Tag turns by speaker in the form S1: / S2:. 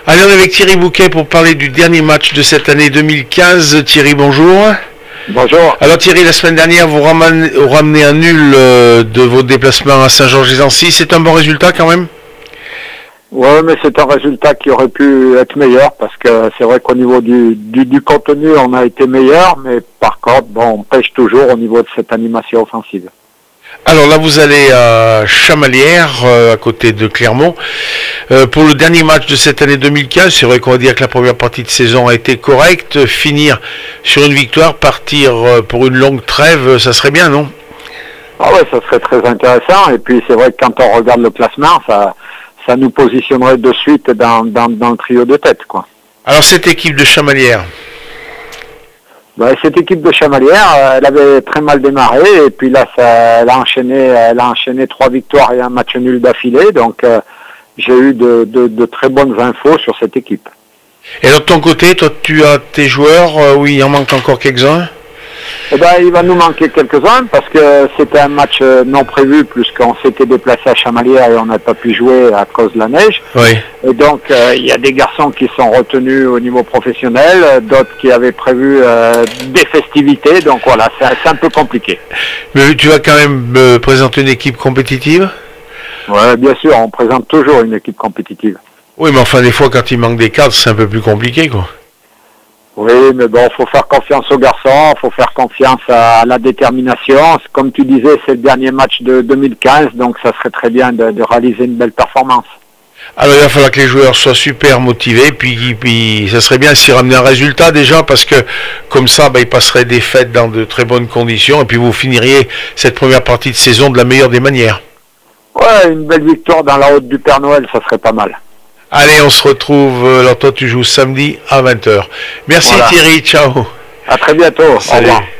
S1: Allez, on est avec Thierry Bouquet pour parler du dernier match de cette année 2015. Thierry, bonjour.
S2: Bonjour.
S1: Alors Thierry, la semaine dernière, vous ramenez un nul de vos déplacements à Saint-Georges-des-Antilles. C'est un bon résultat quand même?
S2: Oui, mais c'est un résultat qui aurait pu être meilleur parce que c'est vrai qu'au niveau du contenu, on a été meilleur, mais par contre, on pêche toujours au niveau de cette animation offensive.
S1: Alors là, vous allez à Chamalières, à côté de Clermont, pour le dernier match de cette année 2015. C'est vrai qu'on va dire que la première partie de saison a été correcte. Finir sur une victoire, partir pour une longue trêve, ça serait bien, non?
S2: Ah ouais, ça serait très intéressant. Et puis c'est vrai que quand on regarde le classement, ça nous positionnerait de suite dans le trio de tête, quoi.
S1: Alors cette équipe de Chamalières,
S2: Cette équipe de Chamalières, elle avait très mal démarré et puis là, elle a enchaîné 3 victoires et un match nul d'affilée. Donc, j'ai eu de très bonnes infos sur cette équipe.
S1: et de ton côté, toi, tu as tes joueurs, oui, il en manque encore quelques-uns.
S2: Il va nous manquer quelques-uns parce que c'était un match non prévu puisqu'on s'était déplacé à Chamalières et on n'a pas pu jouer à cause de la neige.
S1: Oui.
S2: Et donc, il y a des garçons qui sont retenus au niveau professionnel, d'autres qui avaient prévu des festivités. Donc voilà, c'est un peu compliqué.
S1: Mais tu vas quand même présenter une équipe compétitive?
S2: Ouais, bien sûr, on présente toujours une équipe compétitive.
S1: Oui, mais enfin, des fois, quand il manque des cadres, c'est un peu plus compliqué, quoi.
S2: Oui, mais faut faire confiance aux garçons, faut faire confiance à la détermination. Comme tu disais, c'est le dernier match de 2015, donc ça serait très bien de réaliser une belle performance.
S1: Alors, il va falloir que les joueurs soient super motivés, puis ça serait bien s'ils ramenaient un résultat déjà, parce que comme ça, ils passeraient des fêtes dans de très bonnes conditions, et puis vous finiriez cette première partie de saison de la meilleure des manières.
S2: Ouais, une belle victoire dans la haute du Père Noël, ça serait pas mal.
S1: Allez, on se retrouve, alors toi tu joues samedi à 20h. Merci voilà. Thierry, ciao.
S2: À très bientôt,
S1: Salut.
S2: Au revoir.